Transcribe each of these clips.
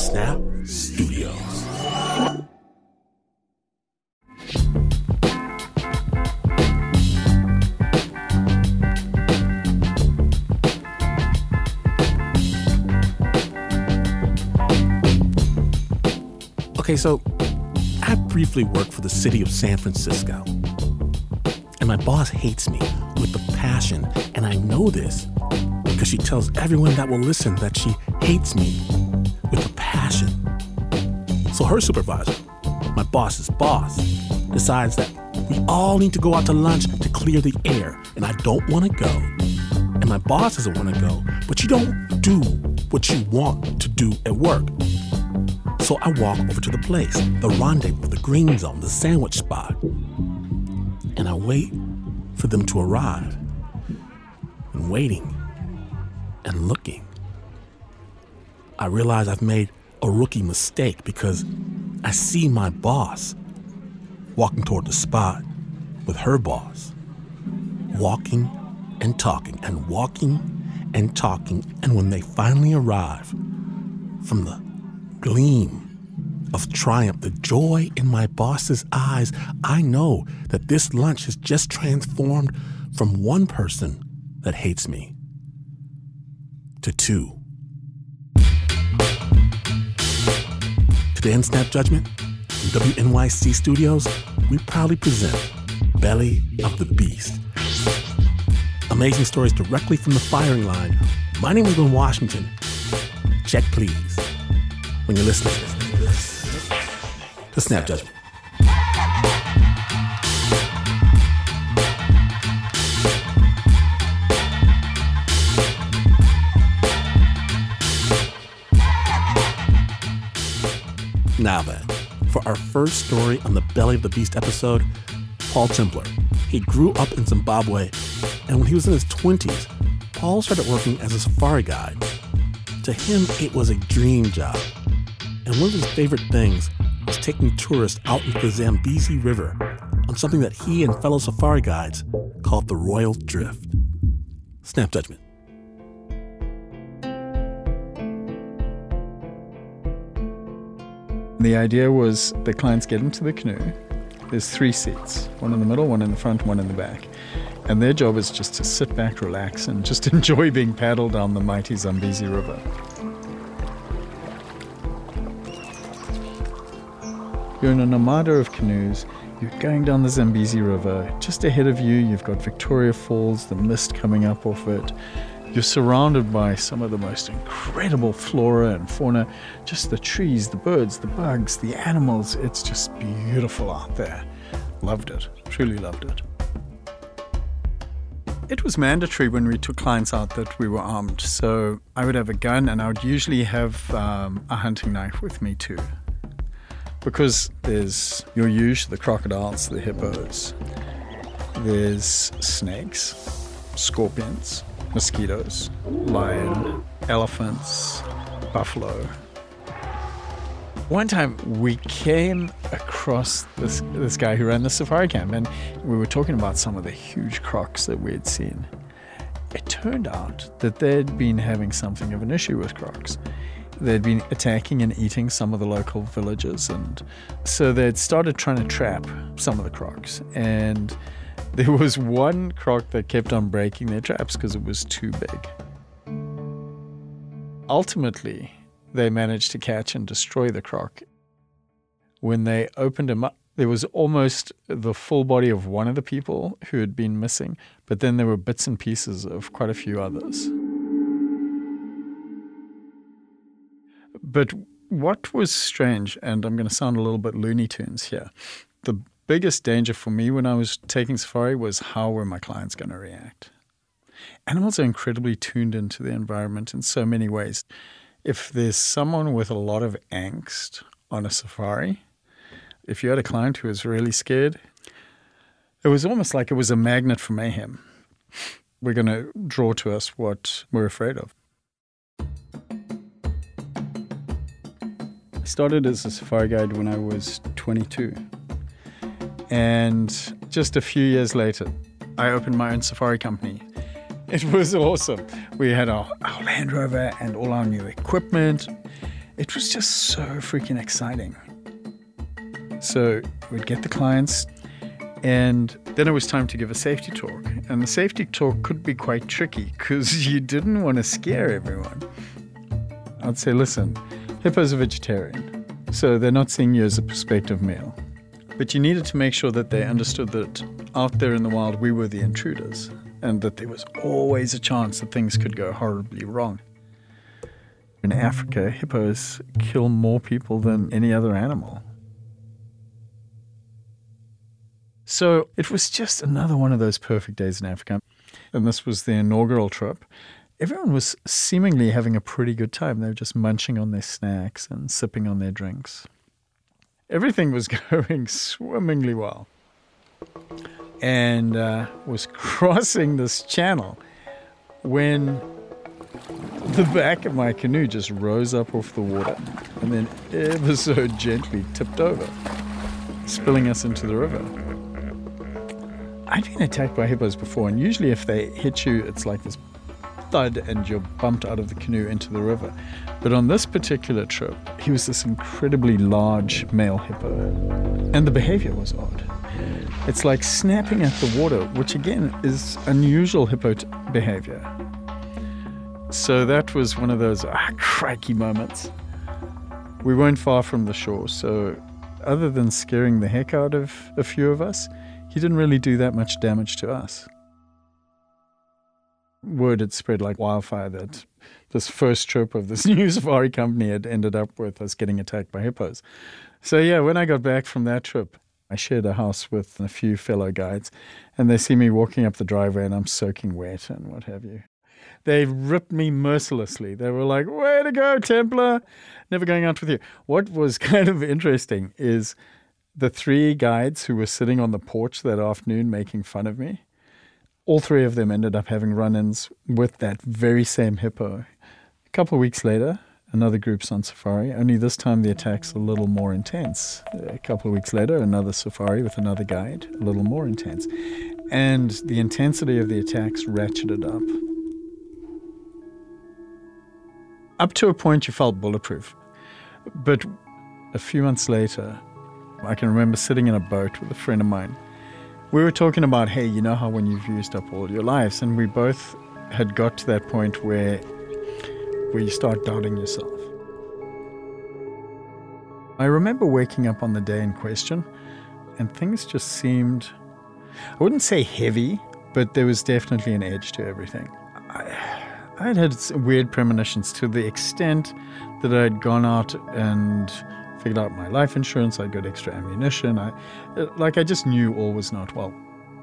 Snap Studios. Okay, so I briefly worked for the city of San Francisco. And my boss hates me with a passion, and I know this because she tells everyone that will listen that she hates me with a passion. So her supervisor, my boss's boss, decides that we all need to go out to lunch to clear the air, and I don't want to go. And my boss doesn't want to go, but you don't do what you want to do at work. So I walk over to the place, the rendezvous, the green zone, the sandwich spot, and I wait for them to arrive. And waiting and looking, I realize I've made a rookie mistake because I see my boss walking toward the spot with her boss, walking and talking and walking and talking. And when they finally arrive, from the gleam of triumph, the joy in my boss's eyes, I know that this lunch has just transformed from one person that hates me to two. Today in Snap Judgment, from WNYC Studios, we proudly present Belly of the Beast. Amazing stories directly from the firing line. My name is Glenn Washington. Check, please, when you're listening to Snap Judgment. Now then, for our first story on the Belly of the Beast episode, Paul Templer. He grew up in Zimbabwe, and when he was in his 20s, Paul started working as a safari guide. To him, it was a dream job. And one of his favorite things was taking tourists out into the Zambezi River on something that he and fellow safari guides called the Royal Drift. Snap Judgment. The idea was the clients get into the canoe. There's 3 seats, one in the middle, one in the front, one in the back. And their job is just to sit back, relax, and just enjoy being paddled down the mighty Zambezi River. You're in an armada of canoes. You're going down the Zambezi River. Just ahead of you, you've got Victoria Falls, the mist coming up off it. You're surrounded by some of the most incredible flora and fauna, just the trees, the birds, the bugs, the animals. It's just beautiful out there. Loved it, truly loved it. It was mandatory when we took clients out that we were armed. So I would have a gun, and I would usually have a hunting knife with me too. Because there's your huge, the crocodiles, the hippos. There's snakes, scorpions, mosquitoes, lion, elephants, buffalo. One time we came across this guy who ran the safari camp, and we were talking about some of the huge crocs that we had seen. It turned out that they'd been having something of an issue with crocs. They'd been attacking and eating some of the local villages, and so they'd started trying to trap some of the crocs. And there was one croc that kept on breaking their traps because it was too big. Ultimately, they managed to catch and destroy the croc. When they opened him up, there was almost the full body of one of the people who had been missing, but then there were bits and pieces of quite a few others. But what was strange, and I'm going to sound a little bit Looney Tunes here, the biggest danger for me when I was taking safari was how were my clients going to react. Animals are incredibly tuned into the environment in so many ways. If there's someone with a lot of angst on a safari, if you had a client who was really scared, it was almost like it was a magnet for mayhem. We're going to draw to us what we're afraid of. I started as a safari guide when I was 22. And just a few years later, I opened my own safari company. It was awesome. We had our Land Rover and all our new equipment. It was just so freaking exciting. So we'd get the clients, and then it was time to give a safety talk. And the safety talk could be quite tricky because you didn't want to scare everyone. I'd say, listen, hippos are vegetarian, so they're not seeing you as a prospective meal. But you needed to make sure that they understood that out there in the wild, we were the intruders, and that there was always a chance that things could go horribly wrong. In Africa, hippos kill more people than any other animal. So it was just another one of those perfect days in Africa. And this was the inaugural trip. Everyone was seemingly having a pretty good time. They were just munching on their snacks and sipping on their drinks. Everything was going swimmingly well. And was crossing this channel when the back of my canoe just rose up off the water and then ever so gently tipped over, spilling us into the river. I'd been attacked by hippos before, and usually if they hit you, it's like this thud and you're bumped out of the canoe into the river. But on this particular trip, he was this incredibly large male hippo, and the behavior was odd. It's like snapping at the water, which again is unusual hippo behavior. So that was one of those crikey moments. We weren't far from the shore, so other than scaring the heck out of a few of us, he didn't really do that much damage to us. Word had spread like wildfire that this first trip of this new safari company had ended up with us getting attacked by hippos. So yeah, when I got back from that trip, I shared a house with a few fellow guides, and they see me walking up the driveway and I'm soaking wet and what have you. They ripped me mercilessly. They were like, way to go, Templar, never going out with you. What was kind of interesting is the 3 guides who were sitting on the porch that afternoon making fun of me, all 3 of them ended up having run-ins with that very same hippo. A couple of weeks later, another group's on safari, only this time the attack's a little more intense. A couple of weeks later, another safari with another guide, a little more intense. And the intensity of the attacks ratcheted up. Up to a point you felt bulletproof. But a few months later, I can remember sitting in a boat with a friend of mine. We were talking about, hey, you know how when you've used up all your lives, and we both had got to that point where you start doubting yourself. I remember waking up on the day in question, and things just seemed, I wouldn't say heavy, but there was definitely an edge to everything. I'd had weird premonitions to the extent that I'd gone out and figured out my life insurance, I'd got extra ammunition. I just knew all was not well.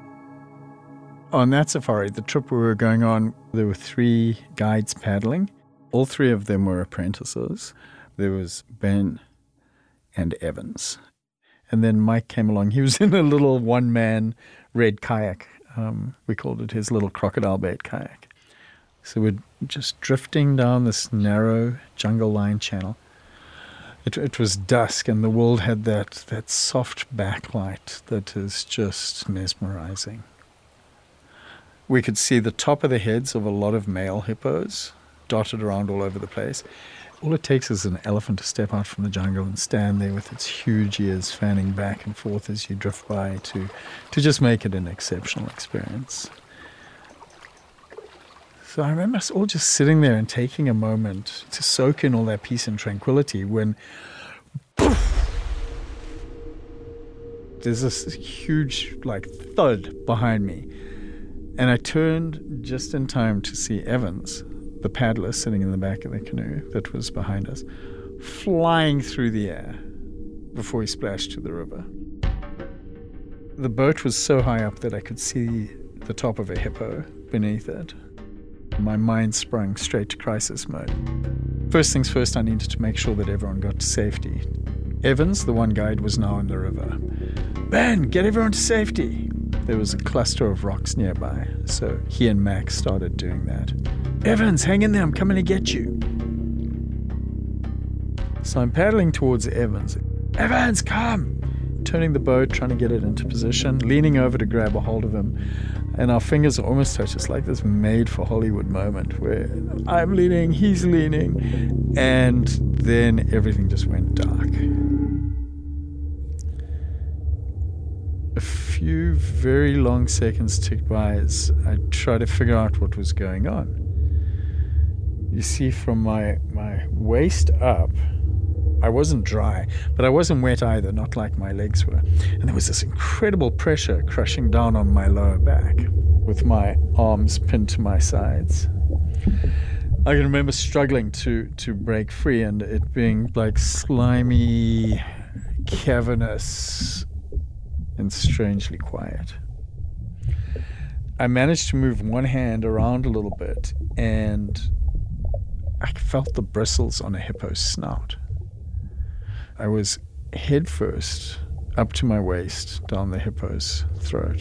On that safari, the trip we were going on, there were 3 guides paddling. All 3 of them were apprentices. There was Ben and Evans. And then Mike came along. He was in a little one-man red kayak. We called it his little crocodile bait kayak. So we're just drifting down this narrow jungle-lined channel. It was dusk, and the world had that soft backlight that is just mesmerizing. We could see the top of the heads of a lot of male hippos dotted around all over the place. All it takes is an elephant to step out from the jungle and stand there with its huge ears fanning back and forth as you drift by to just make it an exceptional experience. So I remember us all just sitting there and taking a moment to soak in all that peace and tranquility when poof, there's this huge thud behind me. And I turned just in time to see Evans, the paddler sitting in the back of the canoe that was behind us, flying through the air before he splashed to the river. The boat was so high up that I could see the top of a hippo beneath it. My mind sprung straight to crisis mode. First things first, I needed to make sure that everyone got to safety. Evans, the one guide, was now in the river. Ben, get everyone to safety. There was a cluster of rocks nearby, so he and Max started doing that. Evans, hang in there, I'm coming to get you. So I'm paddling towards Evans. Evans, come! Turning the boat, trying to get it into position, leaning over to grab a hold of him. And our fingers almost touch. It's like this made-for-Hollywood moment where I'm leaning, he's leaning, And then everything just went dark. A few very long seconds ticked by as I tried to figure out what was going on. You see, from my waist up, I wasn't dry, but I wasn't wet either, not like my legs were. And there was this incredible pressure crushing down on my lower back with my arms pinned to my sides. I can remember struggling to break free and it being like slimy, cavernous, and strangely quiet. I managed to move one hand around a little bit and I felt the bristles on a hippo's snout. I was head first up to my waist down the hippo's throat.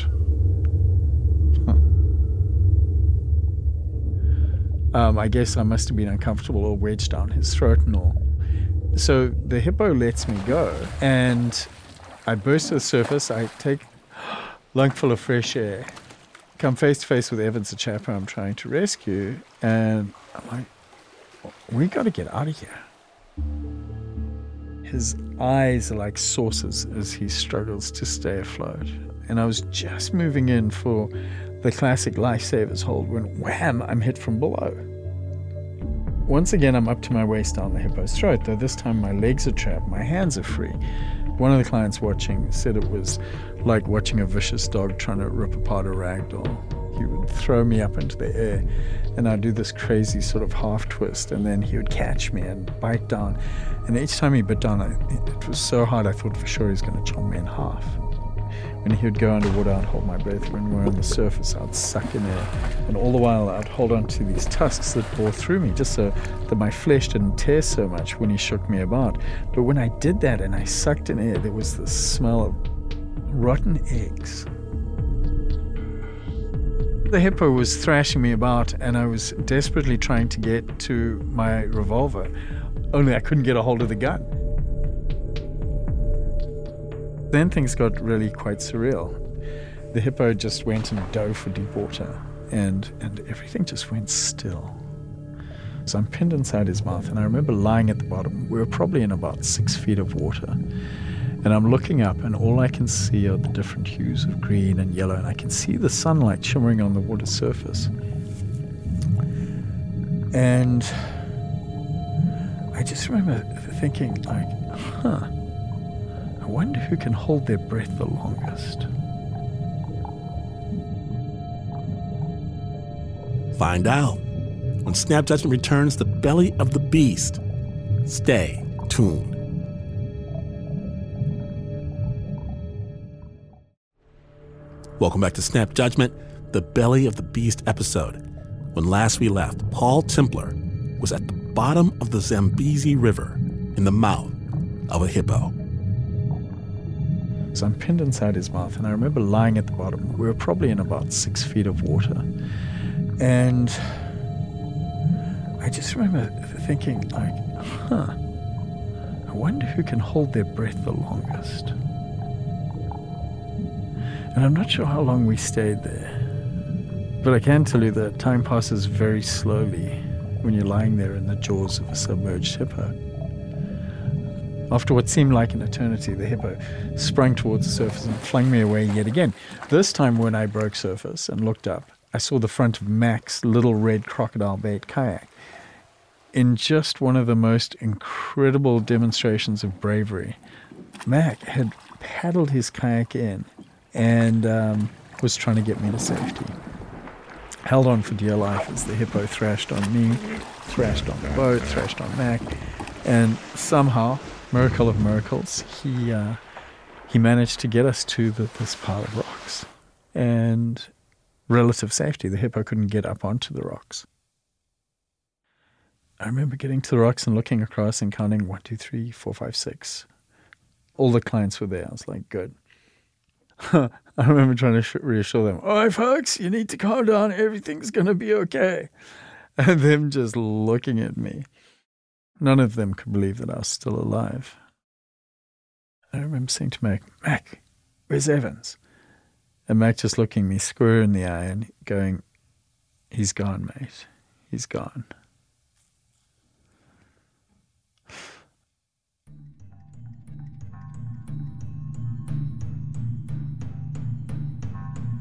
I guess I must have been uncomfortable or wedged down his throat and all. So the hippo lets me go and I burst to the surface. I take a lungful of fresh air, come face to face with Evans, the chap who I'm trying to rescue, and I'm like, we got to get out of here. His eyes are like saucers as he struggles to stay afloat. And I was just moving in for the classic lifesavers hold when wham, I'm hit from below. Once again, I'm up to my waist down the hippo's throat, though this time my legs are trapped, my hands are free. One of the clients watching said it was like watching a vicious dog trying to rip apart a rag doll. He would throw me up into the air and I'd do this crazy sort of half twist and then he would catch me and bite down. And each time he bit down, it was so hard I thought for sure he was going to chomp me in half. When he would go underwater, I'd hold my breath. When we were on the surface, I'd suck in air. And all the while, I'd hold on to these tusks that bore through me just so that my flesh didn't tear so much when he shook me about. But when I did that and I sucked in air, there was this smell of rotten eggs. The hippo was thrashing me about and I was desperately trying to get to my revolver, only I couldn't get a hold of the gun. Then things got really quite surreal. The hippo just went and dove for deep water and everything just went still. So I'm pinned inside his mouth and I remember lying at the bottom. We were probably in about 6 feet of water. And I'm looking up and all I can see are the different hues of green and yellow and I can see the sunlight shimmering on the water surface. And I just remember thinking like, I wonder who can hold their breath the longest. Find out when Snap Judgment returns, The Belly of the Beast. Stay tuned. Welcome back to Snap Judgment, The Belly of the Beast episode. When last we left, Paul Templar was at the bottom of the Zambezi River in the mouth of a hippo. So I'm pinned inside his mouth and I remember lying at the bottom. We were probably in about 6 feet of water. And I just remember thinking like, I wonder who can hold their breath the longest. And I'm not sure how long we stayed there. But I can tell you that time passes very slowly when you're lying there in the jaws of a submerged hippo. After what seemed like an eternity, the hippo sprang towards the surface and flung me away yet again. This time when I broke surface and looked up, I saw the front of Mac's little red crocodile bait kayak. In just one of the most incredible demonstrations of bravery, Mac had paddled his kayak in and was trying to get me to safety. Held on for dear life as the hippo thrashed on me, thrashed on the boat, thrashed on Mac, and somehow, miracle of miracles, he managed to get us to this pile of rocks. And relative safety, the hippo couldn't get up onto the rocks. I remember getting to the rocks and looking across and counting 1, 2, 3, 4, 5, 6. All the clients were there. I was like, good. I remember trying to reassure them, all right, folks, you need to calm down. Everything's going to be okay. And them just looking at me. None of them could believe that I was still alive. I remember saying to Mac, where's Evans? And Mac just looking me square in the eye and going, he's gone, mate. He's gone.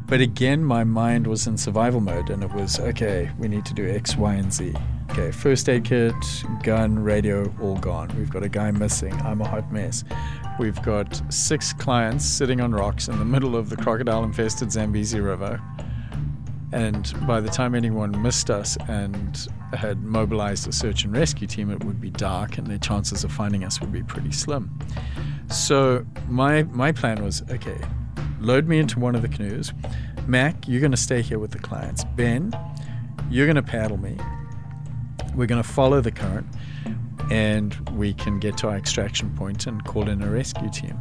But again, my mind was in survival mode, and it was, okay, we need to do X, Y, and Z. Okay, first aid kit, gun, radio, all gone. We've got a guy missing. I'm a hot mess. We've got 6 clients sitting on rocks in the middle of the crocodile-infested Zambezi River. And by the time anyone missed us and had mobilized a search and rescue team, it would be dark, and their chances of finding us would be pretty slim. So my plan was, okay, load me into one of the canoes. Mac, you're going to stay here with the clients. Ben, you're going to paddle me. We're going to follow the current, and we can get to our extraction point and call in a rescue team.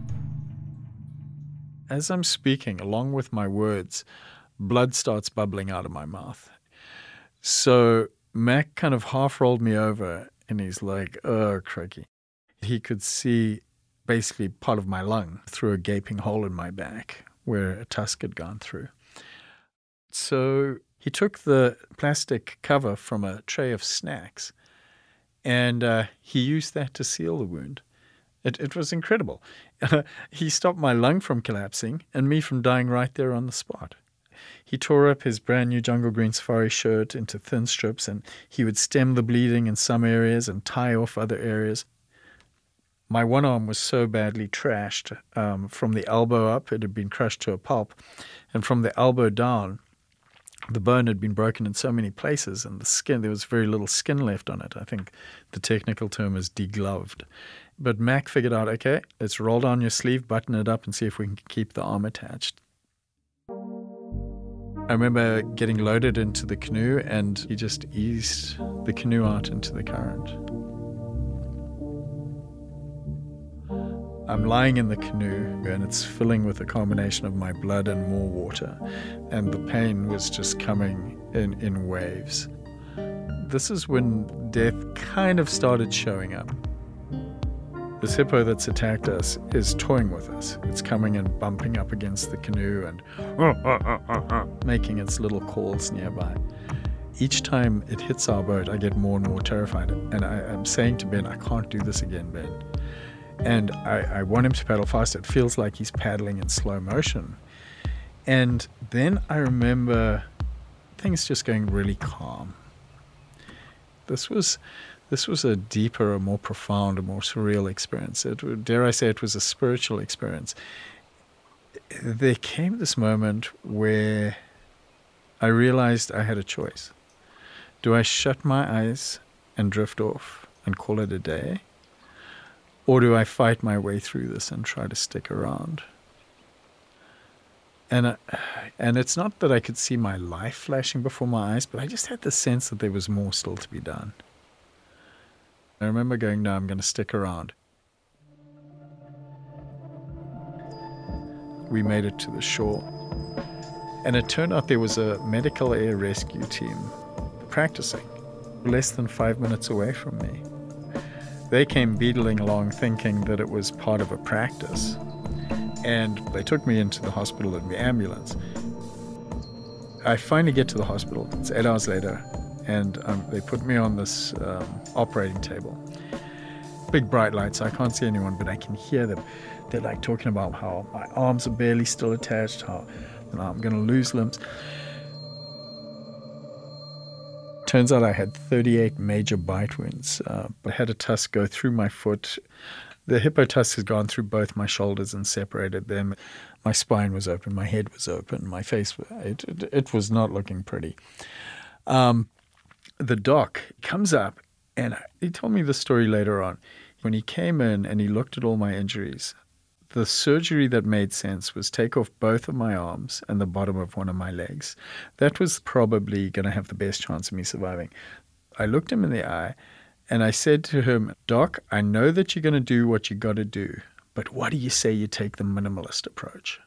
As I'm speaking, along with my words, blood starts bubbling out of my mouth. So Mac kind of half rolled me over, and he's like, oh, crikey. He could see basically part of my lung through a gaping hole in my back where a tusk had gone through. So he took the plastic cover from a tray of snacks, and he used that to seal the wound. It was incredible. He stopped my lung from collapsing and me from dying right there on the spot. He tore up his brand new Jungle Green Safari shirt into thin strips, and he would stem the bleeding in some areas and tie off other areas. My one arm was so badly trashed from the elbow up, it had been crushed to a pulp, and from the elbow down, the bone had been broken in so many places, and the skin, there was very little skin left on it. I think the technical term is degloved. But Mac figured out, okay, let's roll down your sleeve, button it up, and see if we can keep the arm attached. I remember getting loaded into the canoe, and he just eased the canoe out into the current. I'm lying in the canoe, and it's filling with a combination of my blood and more water, and the pain was just coming in waves. This is when death kind of started showing up. This hippo that's attacked us is toying with us. It's coming and bumping up against the canoe and making its little calls nearby. Each time it hits our boat, I get more and more terrified. And I'm saying to Ben, I can't do this again, Ben. And I want him to paddle fast. It feels like he's paddling in slow motion. And then I remember things just going really calm. This was a deeper, a more profound, a more surreal experience. Dare I say it was a spiritual experience. There came this moment where I realized I had a choice. Do I shut my eyes and drift off and call it a day? Or do I fight my way through this and try to stick around? And it's not that I could see my life flashing before my eyes, but I just had the sense that there was more still to be done. I remember going, no, I'm going to stick around. We made it to the shore, and it turned out there was a medical air rescue team practicing less than 5 minutes away from me. They came beetling along thinking that it was part of a practice, and they took me into the hospital in the ambulance. I finally get to the hospital. It's 8 hours later, and they put me on this operating table. Big bright lights, I can't see anyone, but I can hear them. They're like talking about how my arms are barely still attached, how I'm going to lose limbs. Turns out I had 38 major bite wounds. I had a tusk go through my foot. The hippo tusk has gone through both my shoulders and separated them. My spine was open, my head was open, my face, it was not looking pretty. The doc comes up, and he told me the story later on. When he came in and he looked at all my injuries, the surgery that made sense was take off both of my arms and the bottom of one of my legs. That was probably going to have the best chance of me surviving. I looked him in the eye and I said to him, Doc, I know that you're going to do what you got to do, but what do you say you take the minimalist approach?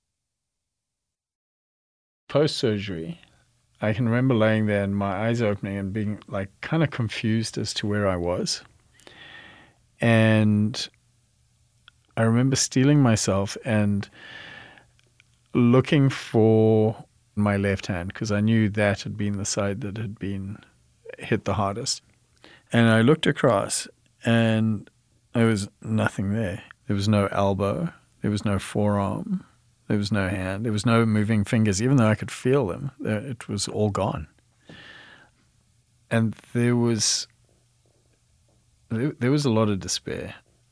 Post-surgery, I can remember laying there and my eyes opening and being like kind of confused as to where I was. And I remember steeling myself and looking for my left hand because I knew that had been the side that had been hit the hardest. And I looked across and there was nothing there. There was no elbow. There was no forearm. There was no hand. There was no moving fingers. Even though I could feel them, it was all gone. And there was a lot of despair.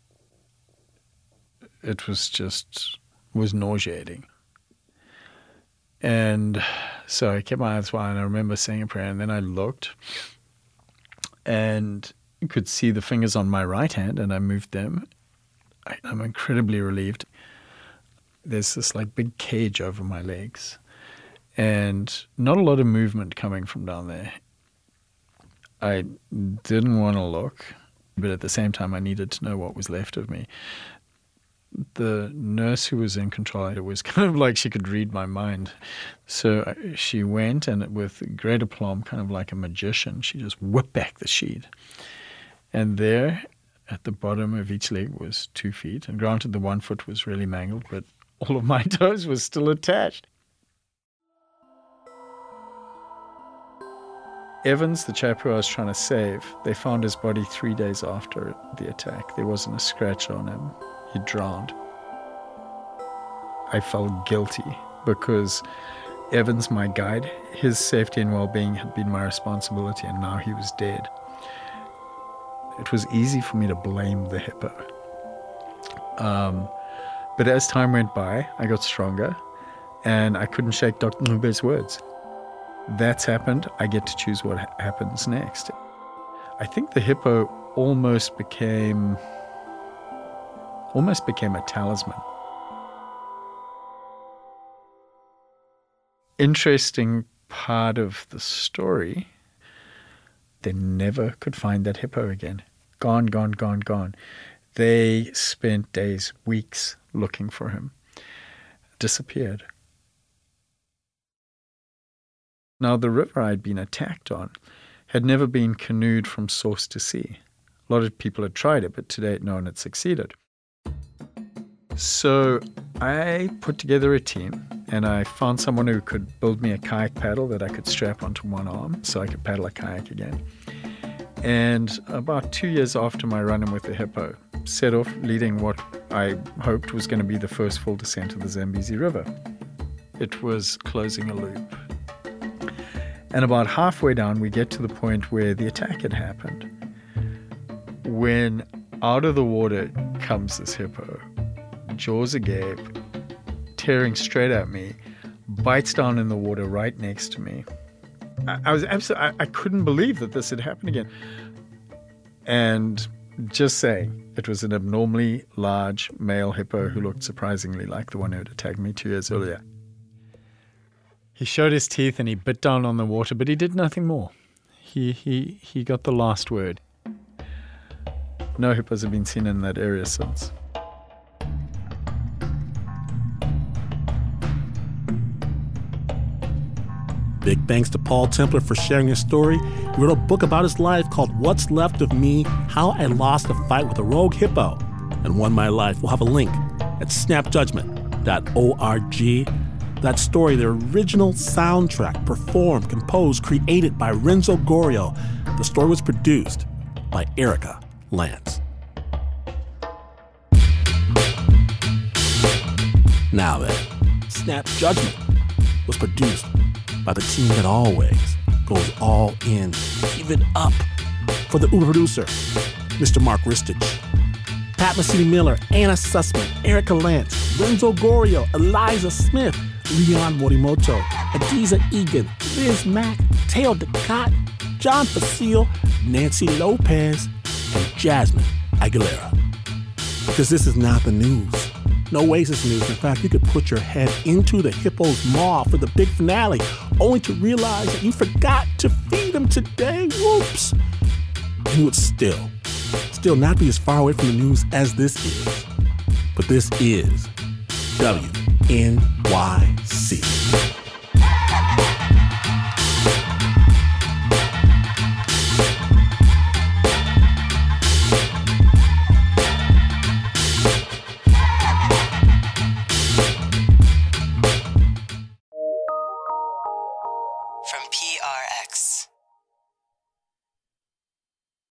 It was nauseating. And so I kept my eyes wide, and I remember saying a prayer, and then I looked and could see the fingers on my right hand, and I moved them. I'm incredibly relieved. There's this like big cage over my legs and not a lot of movement coming from down there. I didn't want to look, but at the same time I needed to know what was left of me. The nurse who was in control, it was kind of like she could read my mind. So she went, and with great aplomb, kind of like a magician, she just whipped back the sheet. And there at the bottom of each leg was 2 feet. And granted, the 1 foot was really mangled, but all of my toes were still attached. Evans, the chap who I was trying to save, they found his body 3 days after the attack. There wasn't a scratch on him. He drowned. I felt guilty because Evans, my guide, his safety and well-being had been my responsibility, and now he was dead. It was easy for me to blame the hippo. But as time went by, I got stronger, and I couldn't shake Dr. Nube's words. That's happened. I get to choose what happens next. I think the hippo almost became a talisman. Interesting part of the story, they never could find that hippo again. Gone, gone, gone, gone. They spent days, weeks looking for him. Disappeared. Now, the river I'd been attacked on had never been canoed from source to sea. A lot of people had tried it, but to date no one had succeeded. So I put together a team, and I found someone who could build me a kayak paddle that I could strap onto one arm so I could paddle a kayak again. And about 2 years after my run-in with the hippo, set off leading what I hoped was going to be the first full descent of the Zambezi River. It was closing a loop. And about halfway down, we get to the point where the attack had happened. When out of the water comes this hippo, jaws agape, tearing straight at me, bites down in the water right next to me. I couldn't believe that this had happened again. And just saying, it was an abnormally large male hippo who looked surprisingly like the one who had attacked me 2 years earlier. He showed his teeth and he bit down on the water, but he did nothing more. He got the last word. No hippos have been seen in that area since. Big thanks to Paul Templer for sharing his story. He wrote a book about his life called What's Left of Me, How I Lost a Fight with a Rogue Hippo and Won My Life. We'll have a link at snapjudgment.org. That story, the original soundtrack, performed, composed, created by Renzo Gorrio. The story was produced by Erica Lance. Now then, Snap Judgment was produced by the team that always goes all in, give it up for the Uber producer, Mr. Mark Ristich. Pat Mesiti-Miller, Anna Sussman, Erica Lance, Renzo Gorrio, Eliza Smith, Leon Morimoto, Adiza Egan, Liz Mack, Teo Ducott, John Facile, Nancy Lopez, and Jasmine Aguilera. Because this is not the news. No Oasis news. In fact, you could put your head into the hippo's maw for the big finale, only to realize that you forgot to feed him today. Whoops. And you would still not be as far away from the news as this is. But this is WNYC.